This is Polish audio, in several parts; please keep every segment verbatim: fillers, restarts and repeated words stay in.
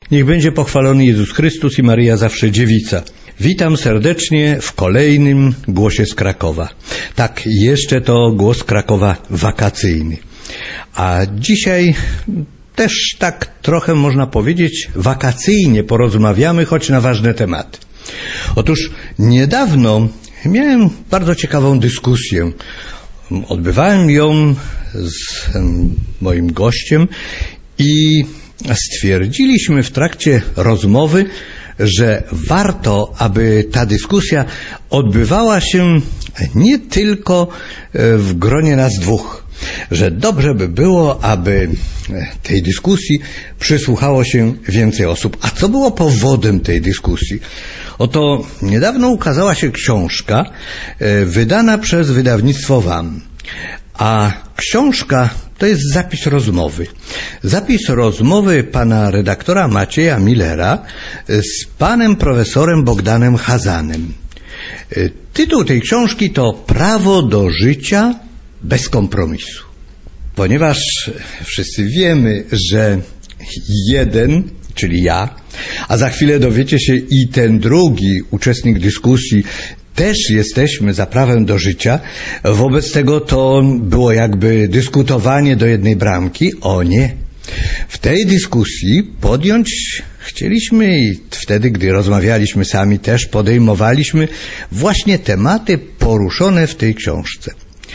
Niech będzie pochwalony Jezus Chrystus i Maryja zawsze dziewica. Witam serdecznie w kolejnym głosie z Krakowa. Tak, jeszcze to głos Krakowa wakacyjny. A dzisiaj też tak trochę można powiedzieć wakacyjnie porozmawiamy, choć na ważne tematy. Otóż niedawno miałem bardzo ciekawą dyskusję. Odbywałem ją z moim gościem i stwierdziliśmy w trakcie rozmowy, że warto, aby ta dyskusja odbywała się nie tylko w gronie nas dwóch, że dobrze by było, aby tej dyskusji przysłuchało się więcej osób. A co było powodem tej dyskusji? Oto niedawno ukazała się książka wydana przez wydawnictwo W A M. A książka to jest zapis rozmowy. Zapis rozmowy pana redaktora Macieja Millera z panem profesorem Bogdanem Chazanem. Tytuł tej książki to Prawo do życia bez kompromisu. Ponieważ wszyscy wiemy, że jeden, czyli ja, a za chwilę dowiecie się i ten drugi uczestnik dyskusji, też jesteśmy za prawem do życia, wobec tego to było jakby dyskutowanie do jednej bramki. O nie! W tej dyskusji podjąć chcieliśmy i wtedy, gdy rozmawialiśmy sami, też podejmowaliśmy właśnie tematy poruszone w tej książce.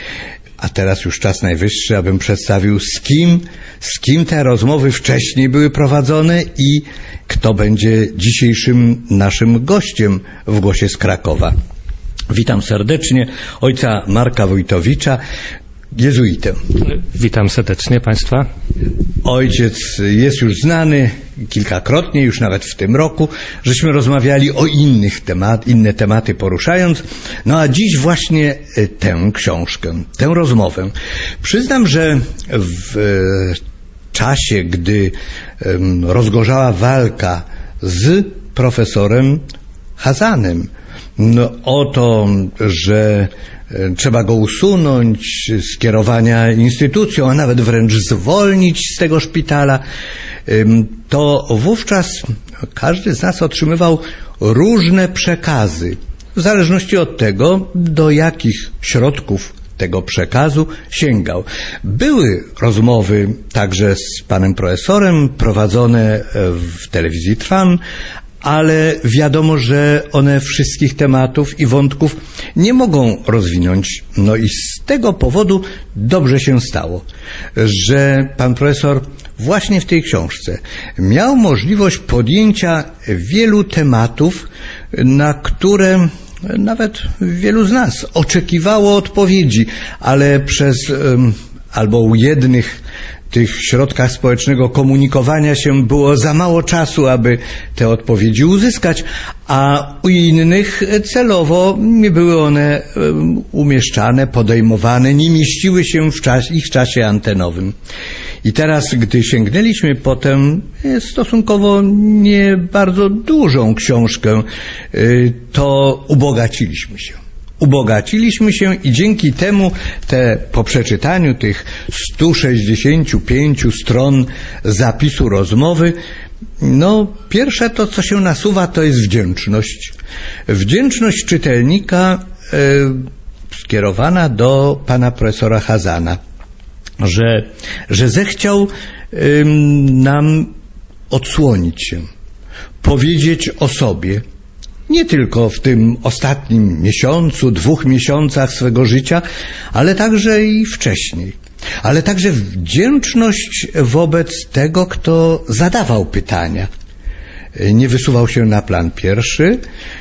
A teraz już czas najwyższy, abym przedstawił z kim, z kim te rozmowy wcześniej były prowadzone i kto będzie dzisiejszym naszym gościem w Głosie z Krakowa. Witam serdecznie ojca Marka Wójtowicza, jezuitę. Witam serdecznie Państwa. Ojciec jest już znany kilkakrotnie, już nawet w tym roku, żeśmy rozmawiali o innych temat, inne tematy poruszając. No a dziś właśnie tę książkę, tę rozmowę. Przyznam, że w czasie, gdy rozgorzała walka z profesorem Chazanem, no, o to, że trzeba go usunąć z kierowania instytucją, a nawet wręcz zwolnić z tego szpitala, to wówczas każdy z nas otrzymywał różne przekazy, w zależności od tego, do jakich środków tego przekazu sięgał. Były rozmowy także z panem profesorem prowadzone w telewizji Trwam, ale wiadomo, że one wszystkich tematów i wątków nie mogą rozwinąć. No i z tego powodu dobrze się stało, że pan profesor właśnie w tej książce miał możliwość podjęcia wielu tematów, na które nawet wielu z nas oczekiwało odpowiedzi, ale przez albo u jednych tych środkach społecznego komunikowania się było za mało czasu, aby te odpowiedzi uzyskać, a u innych celowo nie były one umieszczane, podejmowane, nie mieściły się w czas, ich czasie antenowym. I teraz, gdy sięgnęliśmy po tę stosunkowo nie bardzo dużą książkę, to ubogaciliśmy się. Ubogaciliśmy się i dzięki temu te, po przeczytaniu tych stu sześćdziesięciu pięciu stron zapisu rozmowy, no pierwsze to, co się nasuwa, to jest wdzięczność. Wdzięczność czytelnika e, skierowana do pana profesora Chazana, że, że zechciał e, nam odsłonić się, powiedzieć o sobie, nie tylko w tym ostatnim miesiącu, dwóch miesiącach swego życia, ale także i wcześniej. Ale także wdzięczność wobec tego, kto zadawał pytania. Nie wysuwał się na plan pierwszy,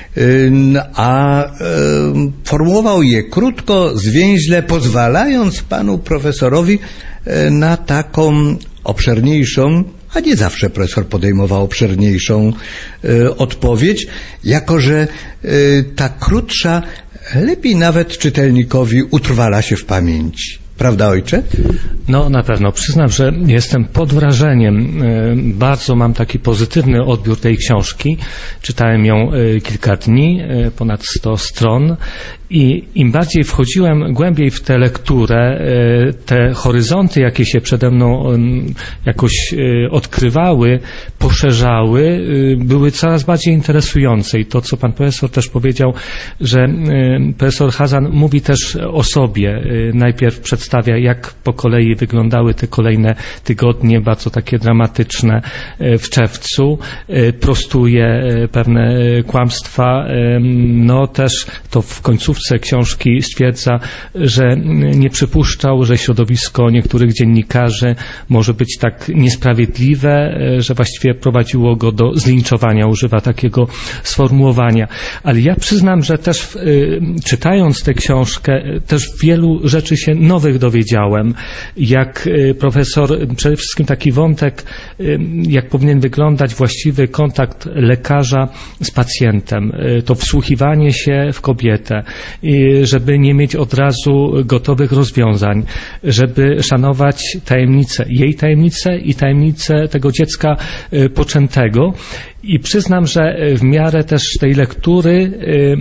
a formułował je krótko, zwięźle, pozwalając panu profesorowi na taką obszerniejszą, a nie zawsze profesor podejmował obszerniejszą y, odpowiedź, jako że y, ta krótsza lepiej nawet czytelnikowi utrwala się w pamięci. Prawda, ojcze? No na pewno. Przyznam, że jestem pod wrażeniem. Bardzo mam taki pozytywny odbiór tej książki. Czytałem ją kilka dni, ponad sto stron i im bardziej wchodziłem głębiej w tę lekturę, te horyzonty, jakie się przede mną jakoś odkrywały, poszerzały, były coraz bardziej interesujące. I to, co pan profesor też powiedział, że profesor Chazan mówi też o sobie. Najpierw przedstawia, jak po kolei wyglądały te kolejne tygodnie, bardzo takie dramatyczne w czerwcu. Prostuje pewne kłamstwa. No też to w końcówce książki stwierdza, że nie przypuszczał, że środowisko niektórych dziennikarzy może być tak niesprawiedliwe, że właściwie prowadziło go do zlinczowania. Używa takiego sformułowania. Ale ja przyznam, że też czytając tę książkę, też wielu rzeczy się nowych dowiedziałem. Jak profesor, przede wszystkim taki wątek, jak powinien wyglądać właściwy kontakt lekarza z pacjentem. To wsłuchiwanie się w kobietę, żeby nie mieć od razu gotowych rozwiązań, żeby szanować tajemnicę, jej tajemnicę i tajemnicę tego dziecka poczętego. I przyznam, że w miarę też tej lektury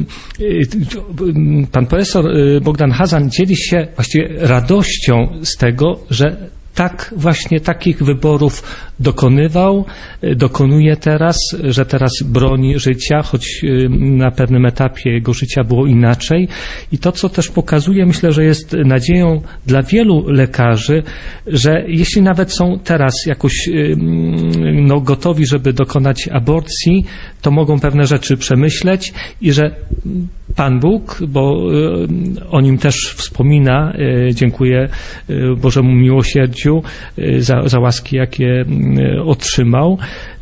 pan profesor Bogdan Chazan dzieli się właściwie radością z tego, że tak właśnie takich wyborów dokonywał, dokonuje teraz, że teraz broni życia, choć na pewnym etapie jego życia było inaczej. I to, co też pokazuje, myślę, że jest nadzieją dla wielu lekarzy, że jeśli nawet są teraz jakoś no, gotowi, żeby dokonać aborcji, to mogą pewne rzeczy przemyśleć i że Pan Bóg, bo o nim też wspomina, dziękuję Bożemu miłosierdziu za, za łaski, jakie otrzymał,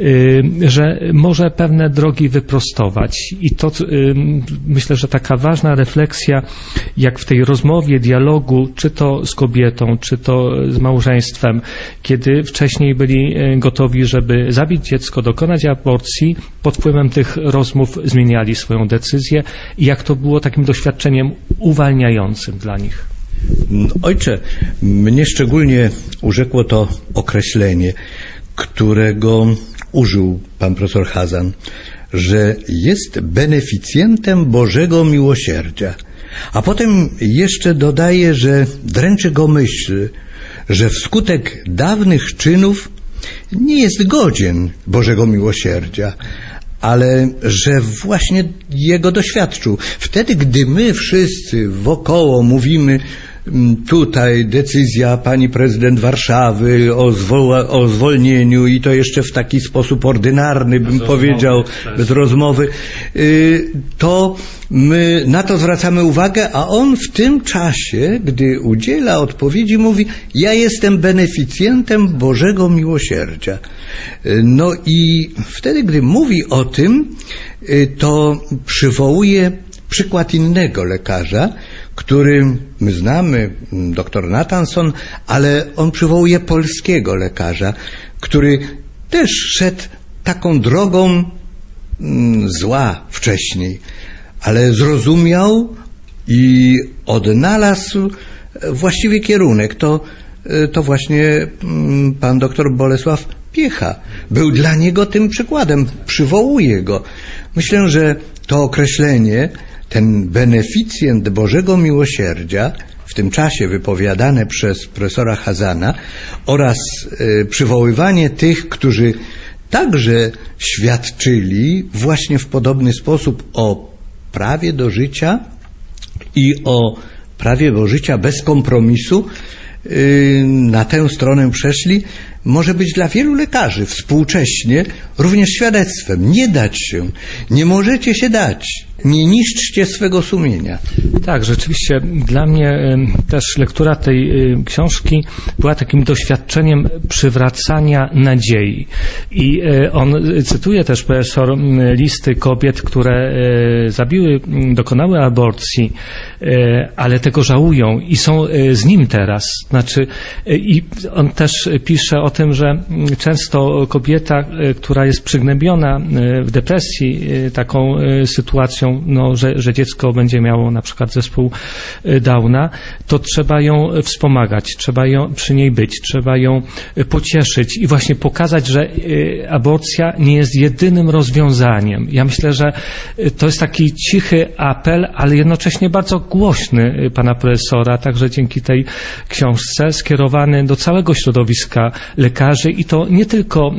że może pewne drogi wyprostować. I to myślę, że taka ważna refleksja, jak w tej rozmowie, dialogu, czy to z kobietą, czy to z małżeństwem, kiedy wcześniej byli gotowi, żeby zabić dziecko, dokonać aborcji, pod wpływem tych rozmów zmieniali swoją decyzję i jak to było takim doświadczeniem uwalniającym dla nich. Ojcze, mnie szczególnie urzekło to określenie, którego użył pan profesor Chazan, że jest beneficjentem Bożego miłosierdzia. A potem jeszcze dodaje, że dręczy go myśl, że wskutek dawnych czynów nie jest godzien Bożego miłosierdzia, ale że właśnie jego doświadczył. Wtedy, gdy my wszyscy wokoło mówimy, tutaj decyzja pani prezydent Warszawy o, zwoła, o zwolnieniu i to jeszcze w taki sposób ordynarny, bym bez powiedział, rozmowy, bez rozmowy, to my na to zwracamy uwagę, a on w tym czasie, gdy udziela odpowiedzi, mówi: ja jestem beneficjentem Bożego miłosierdzia. No i wtedy, gdy mówi o tym, to przywołuje przykład innego lekarza, który my znamy, doktor Nathanson, ale on przywołuje polskiego lekarza, który też szedł taką drogą mm, zła wcześniej, ale zrozumiał i odnalazł właściwy kierunek. To, to właśnie mm, pan doktor Bolesław Piecha był dla niego tym przykładem, przywołuje go. Myślę, że to określenie, ten beneficjent Bożego miłosierdzia, w tym czasie wypowiadane przez profesora Chazana, oraz y, przywoływanie tych, którzy także świadczyli właśnie w podobny sposób o prawie do życia i o prawie do życia bez kompromisu, y, na tę stronę przeszli, może być dla wielu lekarzy współcześnie również świadectwem. Nie dać się, nie możecie się dać, nie niszczcie swego sumienia. Tak, rzeczywiście dla mnie też lektura tej książki była takim doświadczeniem przywracania nadziei. I on cytuje też profesor listy kobiet, które zabiły, dokonały aborcji, ale tego żałują i są z nim teraz. Znaczy, i on też pisze o tym, że często kobieta, która jest przygnębiona w depresji taką sytuacją, informacją, no, że, że dziecko będzie miało na przykład zespół Downa, to trzeba ją wspomagać, trzeba ją, przy niej być, trzeba ją pocieszyć i właśnie pokazać, że aborcja nie jest jedynym rozwiązaniem. Ja myślę, że to jest taki cichy apel, ale jednocześnie bardzo głośny pana profesora, także dzięki tej książce, skierowany do całego środowiska lekarzy i to nie tylko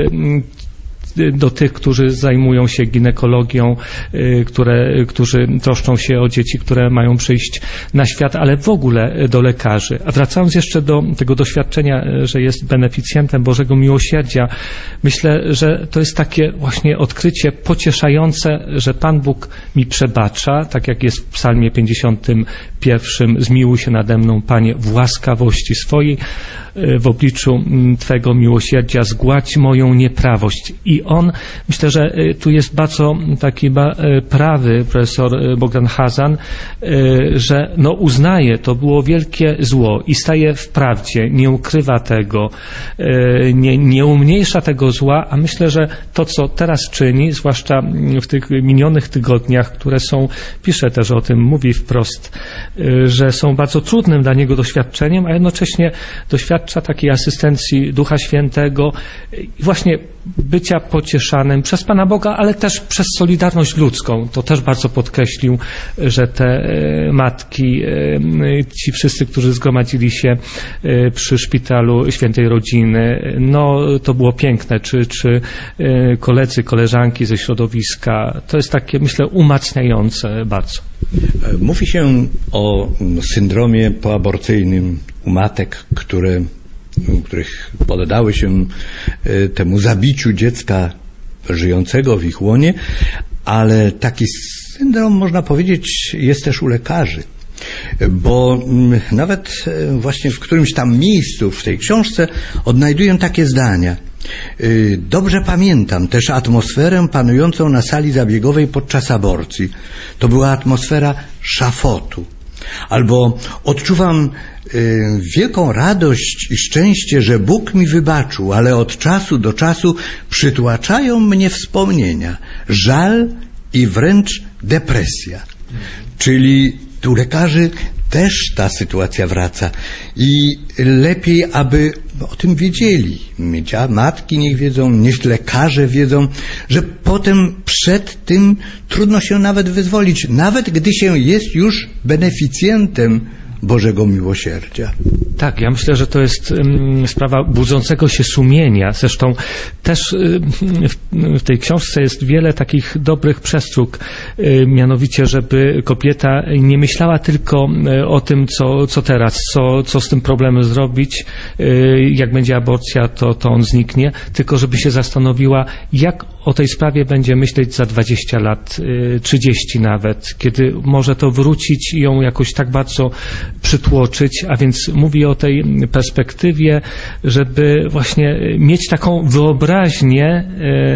do tych, którzy zajmują się ginekologią, które, którzy troszczą się o dzieci, które mają przyjść na świat, ale w ogóle do lekarzy. A wracając jeszcze do tego doświadczenia, że jest beneficjentem Bożego Miłosierdzia, myślę, że to jest takie właśnie odkrycie pocieszające, że Pan Bóg mi przebacza, tak jak jest w psalmie pięćdziesiątym pierwszym, zmiłuj się nade mną, Panie, w łaskawości swojej, w obliczu Twego miłosierdzia zgładź moją nieprawość. I on, myślę, że tu jest bardzo taki prawy profesor Bogdan Chazan, że no uznaje, to było wielkie zło i staje w prawdzie, nie ukrywa tego, nie, nie umniejsza tego zła, a myślę, że to, co teraz czyni, zwłaszcza w tych minionych tygodniach, które są, pisze też o tym, mówi wprost, że są bardzo trudnym dla niego doświadczeniem, a jednocześnie doświadcza takiej asystencji Ducha Świętego i właśnie bycia pocieszanym przez Pana Boga, ale też przez solidarność ludzką. To też bardzo podkreślił, że te matki, ci wszyscy, którzy zgromadzili się przy szpitalu Świętej Rodziny, no to było piękne, czy, czy koledzy, koleżanki ze środowiska. To jest takie, myślę, umacniające bardzo. Mówi się o syndromie poaborcyjnym u matek, które których poddały się temu zabiciu dziecka żyjącego w ich łonie, ale taki syndrom, można powiedzieć, jest też u lekarzy, bo nawet właśnie w którymś tam miejscu w tej książce odnajduję takie zdania. Dobrze pamiętam też atmosferę panującą na sali zabiegowej podczas aborcji. To była atmosfera szafotu. Albo odczuwam y, wielką radość i szczęście, że Bóg mi wybaczył, ale od czasu do czasu przytłaczają mnie wspomnienia, żal i wręcz depresja. Czyli u lekarzy też ta sytuacja wraca i lepiej, aby o tym wiedzieli. Matki niech wiedzą, niech lekarze wiedzą, że potem przed tym trudno się nawet wyzwolić, nawet gdy się jest już beneficjentem Bożego Miłosierdzia. Tak, ja myślę, że to jest um, sprawa budzącego się sumienia. Zresztą też um, w, w tej książce jest wiele takich dobrych przestróg, um, mianowicie, żeby kobieta nie myślała tylko um, o tym, co, co teraz, co, co z tym problemem zrobić, um, jak będzie aborcja, to, to on zniknie, tylko żeby się zastanowiła, jak o tej sprawie będzie myśleć za dwadzieścia lat, trzydzieści nawet, kiedy może to wrócić i ją jakoś tak bardzo przytłoczyć, a więc mówi o tej perspektywie, żeby właśnie mieć taką wyobraźnię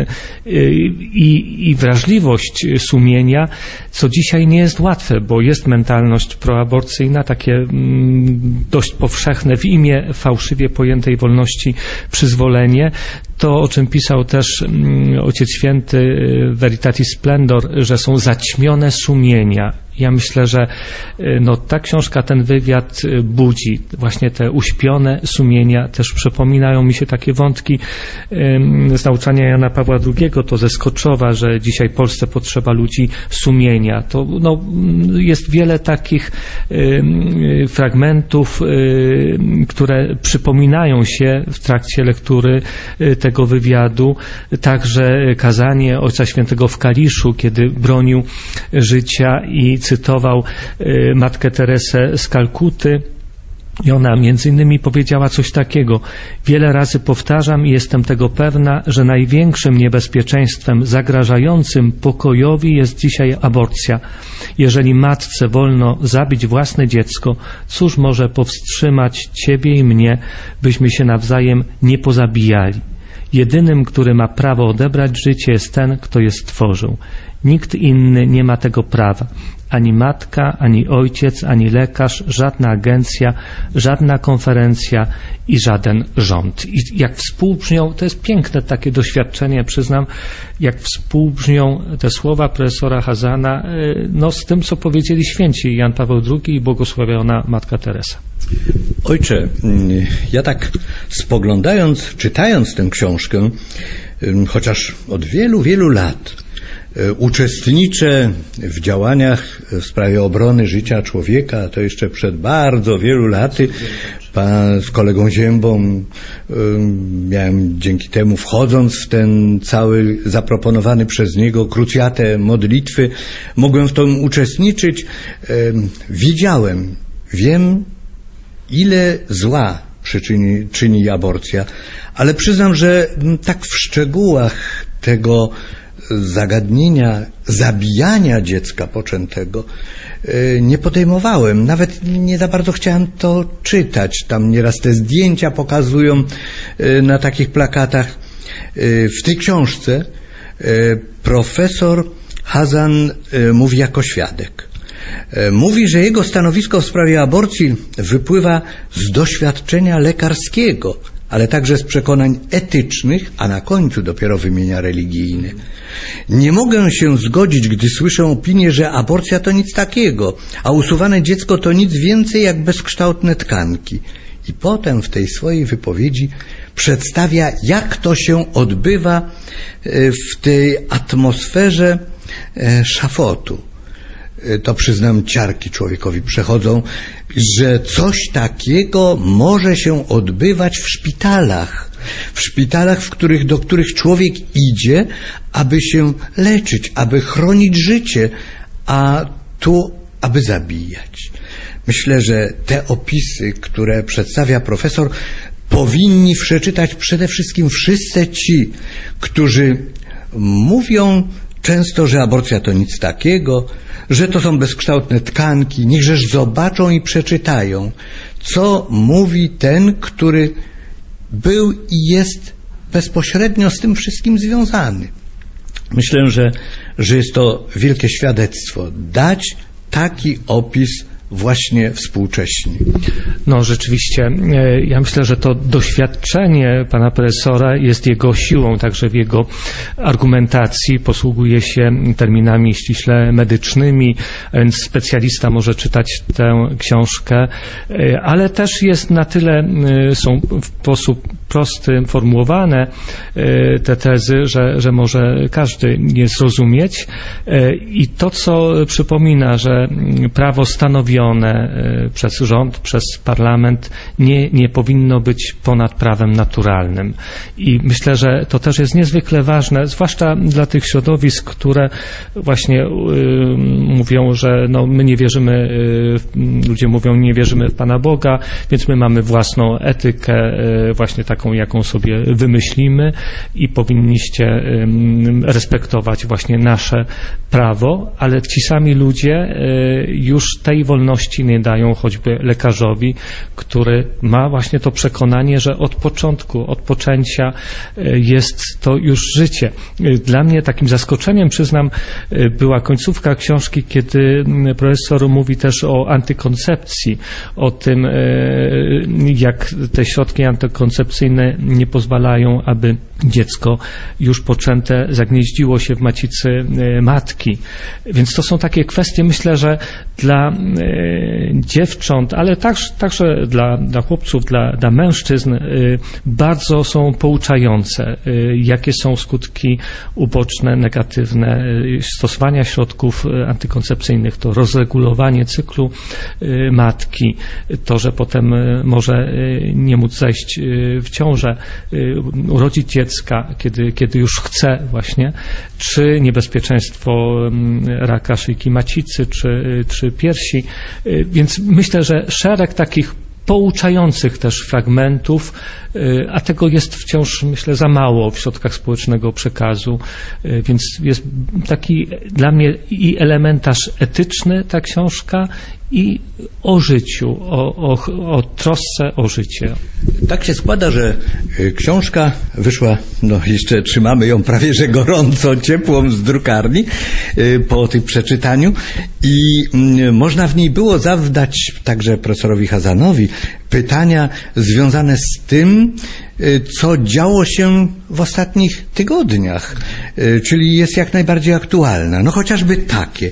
i, i wrażliwość sumienia, co dzisiaj nie jest łatwe, bo jest mentalność proaborcyjna, takie dość powszechne w imię fałszywie pojętej wolności przyzwolenie. To, o czym pisał też Ojciec Święty Veritatis Splendor, że są zaćmione sumienia. Ja myślę, że no, ta książka, ten wywiad budzi właśnie te uśpione sumienia. Też przypominają mi się takie wątki z nauczania Jana Pawła drugiego, to ze Skoczowa, że dzisiaj Polsce potrzeba ludzi sumienia. To no, jest wiele takich fragmentów, które przypominają się w trakcie lektury tego wywiadu. Także kazanie Ojca Świętego w Kaliszu, kiedy bronił życia i cytował Matkę Teresę z Kalkuty. I ona między innymi powiedziała coś takiego: wiele razy powtarzam i jestem tego pewna, że największym niebezpieczeństwem zagrażającym pokojowi jest dzisiaj aborcja. Jeżeli matce wolno zabić własne dziecko, cóż może powstrzymać ciebie i mnie, byśmy się nawzajem nie pozabijali? Jedynym, który ma prawo odebrać życie, jest ten, kto je stworzył. Nikt inny nie ma tego prawa. ani matka, ani ojciec, ani lekarz, żadna agencja, żadna konferencja i żaden rząd. I jak współbrzmią, to jest piękne takie doświadczenie, przyznam, jak współbrzmią te słowa profesora Hazana no, z tym, co powiedzieli święci Jan Paweł drugi i błogosławiona Matka Teresa. Ojcze, ja tak spoglądając, czytając tę książkę, chociaż od wielu, wielu lat uczestniczę w działaniach w sprawie obrony życia człowieka, to jeszcze przed bardzo wielu laty pan, z kolegą Ziębą miałem dzięki temu, wchodząc w ten cały zaproponowany przez niego krucjatę modlitwy, mogłem w tym uczestniczyć. Widziałem, wiem, ile zła przyczyni, czyni aborcja, ale przyznam, że tak w szczegółach tego zagadnienia zabijania dziecka poczętego nie podejmowałem. Nawet nie za bardzo chciałem to czytać. Tam nieraz te zdjęcia pokazują na takich plakatach. W tej książce profesor Hazan mówi jako świadek. Mówi, że jego stanowisko w sprawie aborcji wypływa z doświadczenia lekarskiego, ale także z przekonań etycznych, a na końcu dopiero wymienia religijne. Nie mogę się zgodzić, gdy słyszę opinię, że aborcja to nic takiego, a usuwane dziecko to nic więcej jak bezkształtne tkanki. I potem w tej swojej wypowiedzi przedstawia, jak to się odbywa w tej atmosferze szafotu. To przyznam, ciarki człowiekowi przechodzą, że coś takiego może się odbywać w szpitalach. W szpitalach, w których, do których człowiek idzie, aby się leczyć, aby chronić życie, a tu, aby zabijać. Myślę, że te opisy, które przedstawia profesor, powinni przeczytać przede wszystkim wszyscy ci, którzy mówią często, że aborcja to nic takiego, że to są bezkształtne tkanki. Niechżeż zobaczą i przeczytają, co mówi ten, który był i jest bezpośrednio z tym wszystkim związany. Myślę, że, że jest to wielkie świadectwo. Dać taki opis właśnie współcześnie. No rzeczywiście, ja myślę, że to doświadczenie pana profesora jest jego siłą, także w jego argumentacji posługuje się terminami ściśle medycznymi, więc specjalista może czytać tę książkę, ale też jest na tyle, są w sposób prosty formułowane te tezy, że, że może każdy je zrozumieć i to, co przypomina, że prawo stanowione przez rząd, przez parlament nie, nie powinno być ponad prawem naturalnym. I myślę, że to też jest niezwykle ważne, zwłaszcza dla tych środowisk, które właśnie y, mówią, że no, my nie wierzymy, y, ludzie mówią, nie wierzymy w Pana Boga, więc my mamy własną etykę, y, właśnie taką, jaką sobie wymyślimy i powinniście y, respektować właśnie nasze prawo, ale ci sami ludzie y, już tej wolności nie dają choćby lekarzowi, który ma właśnie to przekonanie, że od początku, od poczęcia jest to już życie. Dla mnie takim zaskoczeniem, przyznam, była końcówka książki, kiedy profesor mówi też o antykoncepcji, o tym, jak te środki antykoncepcyjne nie pozwalają, aby dziecko już poczęte zagnieździło się w macicy matki. Więc to są takie kwestie, myślę, że dla dziewcząt, ale także, także dla, dla chłopców, dla, dla mężczyzn bardzo są pouczające, jakie są skutki uboczne, negatywne stosowania środków antykoncepcyjnych, to rozregulowanie cyklu matki, to, że potem może nie móc zajść w ciążę, urodzić dziecka, kiedy, kiedy już chce właśnie, czy niebezpieczeństwo raka szyjki macicy, czy, czy piersi. Więc myślę, że szereg takich pouczających też fragmentów a tego jest wciąż, myślę, za mało w środkach społecznego przekazu, więc jest taki dla mnie i elementarz etyczny ta książka, i o życiu, o, o, o trosce o życie. Tak się składa, że książka wyszła, no jeszcze trzymamy ją prawie że gorąco, ciepłą z drukarni po tym przeczytaniu i można w niej było zawdać także profesorowi Chazanowi pytania związane z tym, co działo się w ostatnich tygodniach, czyli jest jak najbardziej aktualna. No chociażby takie.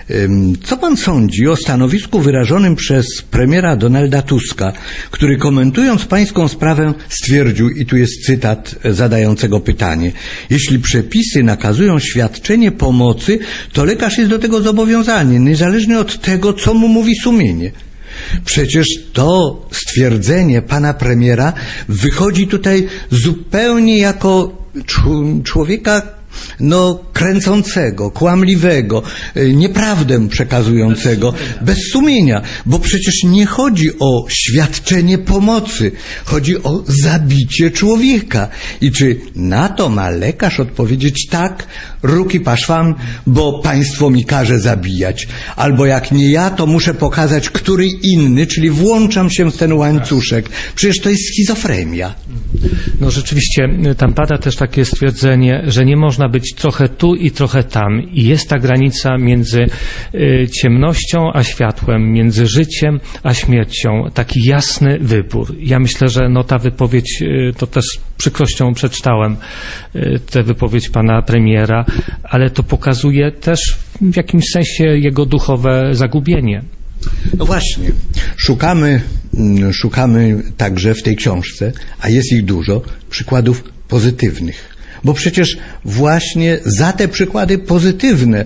Co pan sądzi o stanowisku wyrażonym przez premiera Donalda Tuska, który komentując pańską sprawę stwierdził, i tu jest cytat zadającego pytanie: jeśli przepisy nakazują świadczenie pomocy, to lekarz jest do tego zobowiązany, niezależnie od tego, co mu mówi sumienie. Przecież to stwierdzenie pana premiera wychodzi tutaj zupełnie jako człowieka no kręcącego, kłamliwego, nieprawdę przekazującego, bez sumienia, bo przecież nie chodzi o świadczenie pomocy, chodzi o zabicie człowieka. I czy na to ma lekarz odpowiedzieć: tak, ruki paszwam, bo państwo mi każe zabijać, albo jak nie ja, to muszę pokazać, który inny, czyli włączam się w ten łańcuszek. Przecież to jest schizofrenia. No rzeczywiście, tam pada też takie stwierdzenie, że nie można być trochę tu i trochę tam. I jest ta granica między y, ciemnością a światłem, między życiem a śmiercią. Taki jasny wybór. Ja myślę, że no ta wypowiedź, y, to też z przykrością przeczytałem y, tę wypowiedź pana premiera, ale to pokazuje też w jakimś sensie jego duchowe zagubienie. No właśnie, szukamy, szukamy także w tej książce, a jest ich dużo, przykładów pozytywnych. Bo przecież właśnie za te przykłady pozytywne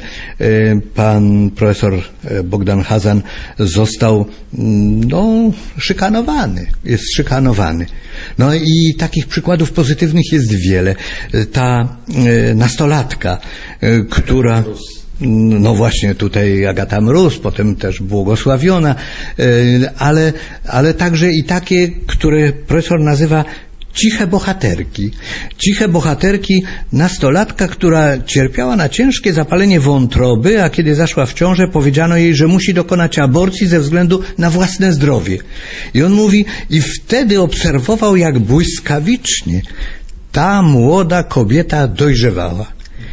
pan profesor Bogdan Chazan został no, szykanowany, jest szykanowany. No i takich przykładów pozytywnych jest wiele. Ta nastolatka, która... No właśnie tutaj Agata Mróz, potem też błogosławiona, ale, ale także i takie, które profesor nazywa ciche bohaterki. Ciche bohaterki, nastolatka, która cierpiała na ciężkie zapalenie wątroby, a kiedy zaszła w ciążę, powiedziano jej, że musi dokonać aborcji ze względu na własne zdrowie. I on mówi, i wtedy obserwował, jak błyskawicznie ta młoda kobieta dojrzewała.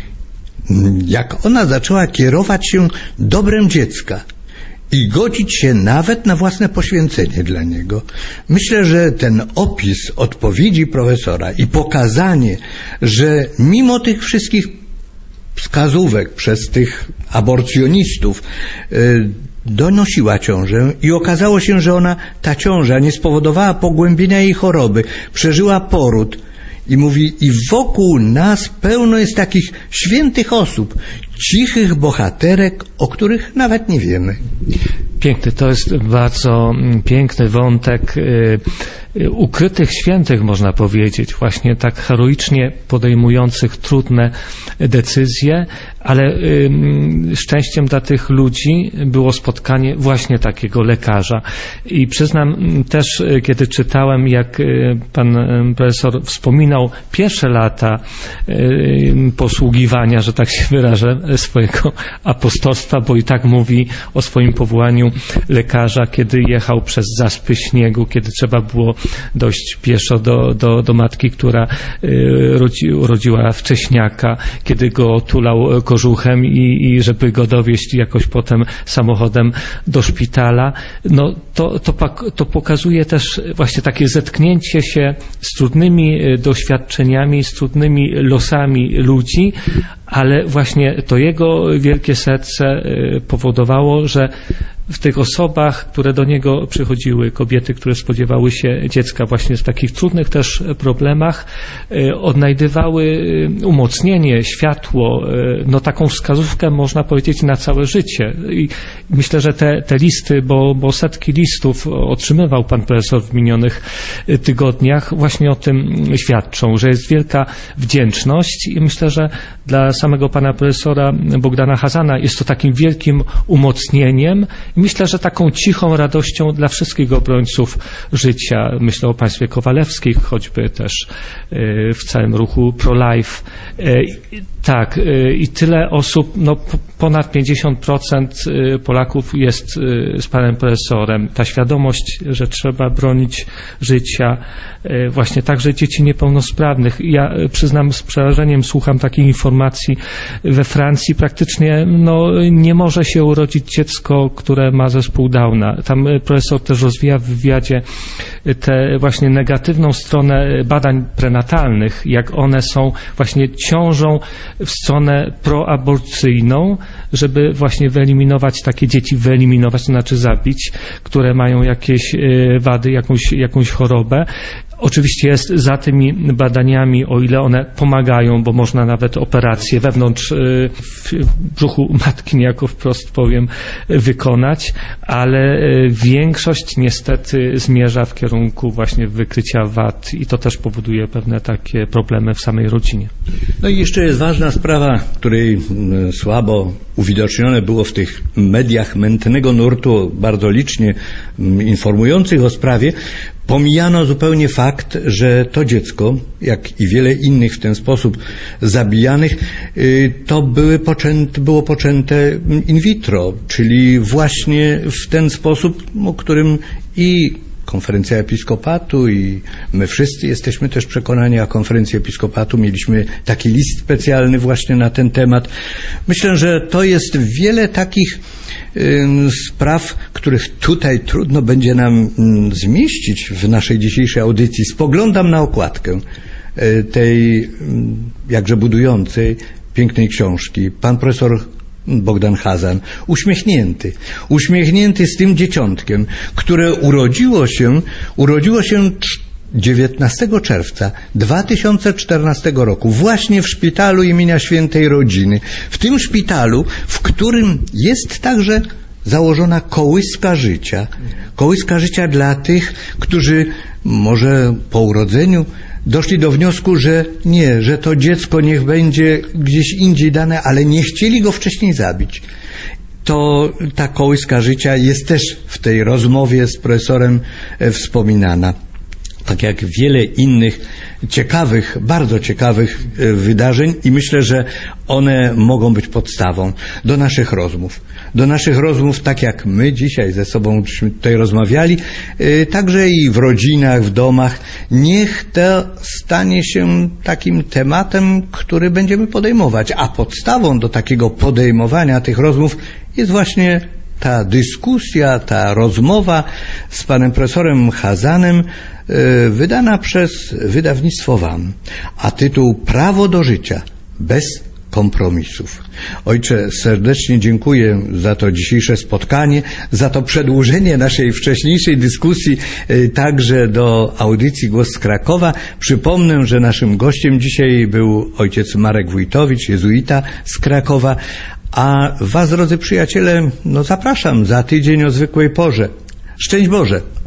Jak ona zaczęła kierować się dobrem dziecka i godzić się nawet na własne poświęcenie dla niego. Myślę, że ten opis odpowiedzi profesora i pokazanie, że mimo tych wszystkich wskazówek przez tych aborcjonistów yy, donosiła ciążę i okazało się, że ona, ta ciąża nie spowodowała pogłębienia jej choroby, przeżyła poród. I mówi, i wokół nas pełno jest takich świętych osób, cichych bohaterek, o których nawet nie wiemy. Piękny, to jest bardzo piękny wątek y, ukrytych świętych, można powiedzieć, właśnie tak heroicznie podejmujących trudne decyzje, ale y, szczęściem dla tych ludzi było spotkanie właśnie takiego lekarza. I przyznam też, kiedy czytałem, jak pan profesor wspominał pierwsze lata y, posługiwania, że tak się wyrażę, swojego apostolstwa, bo i tak mówi o swoim powołaniu lekarza, kiedy jechał przez zaspy śniegu, kiedy trzeba było dojść pieszo do, do, do matki, która y, rodzi, urodziła wcześniaka, kiedy go tulał kożuchem i, i żeby go dowieść jakoś potem samochodem do szpitala. No to, to, to pokazuje też właśnie takie zetknięcie się z trudnymi doświadczeniami, z trudnymi losami ludzi, ale właśnie to jego wielkie serce powodowało, że w tych osobach, które do niego przychodziły, kobiety, które spodziewały się dziecka właśnie w takich trudnych też problemach, odnajdywały umocnienie, światło, no taką wskazówkę, można powiedzieć, na całe życie. I myślę, że te, te listy, bo, bo setki listów otrzymywał pan profesor w minionych tygodniach, właśnie o tym świadczą, że jest wielka wdzięczność i myślę, że dla samego pana profesora Bogdana Chazana jest to takim wielkim umocnieniem, myślę, że taką cichą radością dla wszystkich obrońców życia. Myślę o państwie Kowalewskich, choćby też w całym ruchu pro-life. Tak, i tyle osób, no ponad pięćdziesiąt procent Polaków jest z panem profesorem. Ta świadomość, że trzeba bronić życia, właśnie także dzieci niepełnosprawnych. Ja przyznam, z przerażeniem słucham takiej informacji. We Francji praktycznie no, nie może się urodzić dziecko, które ma zespół Downa. Tam profesor też rozwija w wywiadzie tę właśnie negatywną stronę badań prenatalnych, jak one są właśnie ciążą w stronę proaborcyjną, żeby właśnie wyeliminować takie dzieci, wyeliminować, to znaczy zabić, które mają jakieś wady, jakąś, jakąś chorobę. Oczywiście jest za tymi badaniami, o ile one pomagają, bo można nawet operacje wewnątrz w brzuchu matki, niejako wprost powiem, wykonać, ale większość niestety zmierza w kierunku właśnie wykrycia wad i to też powoduje pewne takie problemy w samej rodzinie. No i jeszcze jest ważna sprawa, której słabo uwidocznione było w tych mediach mętnego nurtu, bardzo licznie informujących o sprawie. Pomijano zupełnie fakt, że to dziecko, jak i wiele innych w ten sposób zabijanych, to były poczęte, było poczęte in vitro, czyli właśnie w ten sposób, o którym i Konferencja Episkopatu i my wszyscy jesteśmy też przekonani, a Konferencji Episkopatu mieliśmy taki list specjalny właśnie na ten temat. Myślę, że to jest wiele takich spraw, których tutaj trudno będzie nam zmieścić w naszej dzisiejszej audycji. Spoglądam na okładkę tej jakże budującej, pięknej książki. Pan profesor Bogdan Chazan, uśmiechnięty, uśmiechnięty z tym dzieciątkiem, które urodziło się, urodziło się dziewiętnastego czerwca dwa tysiące czternastego roku, właśnie w szpitalu imienia Świętej Rodziny. W tym szpitalu, w którym jest także założona kołyska życia. Kołyska życia dla tych, którzy może po urodzeniu doszli do wniosku, że nie, że to dziecko niech będzie gdzieś indziej dane, ale nie chcieli go wcześniej zabić. To ta kołyska życia jest też w tej rozmowie z profesorem wspominana. Tak jak wiele innych ciekawych, bardzo ciekawych wydarzeń i myślę, że one mogą być podstawą do naszych rozmów. Do naszych rozmów, tak jak my dzisiaj ze sobą tutaj rozmawiali, także i w rodzinach, w domach. Niech to stanie się takim tematem, który będziemy podejmować, a podstawą do takiego podejmowania tych rozmów jest właśnie ta dyskusja, ta rozmowa z panem profesorem Chazanem, wydana przez wydawnictwo W A M, a tytuł Prawo do życia bez kompromisów. Ojcze, serdecznie dziękuję za to dzisiejsze spotkanie, za to przedłużenie naszej wcześniejszej dyskusji także do audycji Głos z Krakowa. Przypomnę, że naszym gościem dzisiaj był ojciec Marek Wójtowicz, jezuita z Krakowa, a was, drodzy przyjaciele, no zapraszam za tydzień o zwykłej porze. Szczęść Boże!